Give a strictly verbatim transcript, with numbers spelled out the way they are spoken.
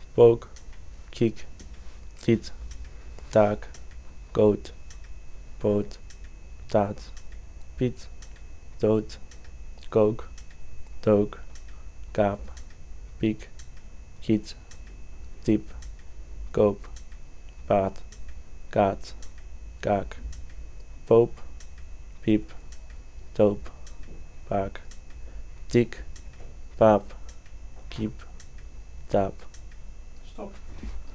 poke, kick, tit, tag, goat, pot, tat, pit, toad, coke, dog, cap, pig, kid, tip, cope, pat, cat, kak, pope, peep, tope, pack, tick, pap, keep, tap.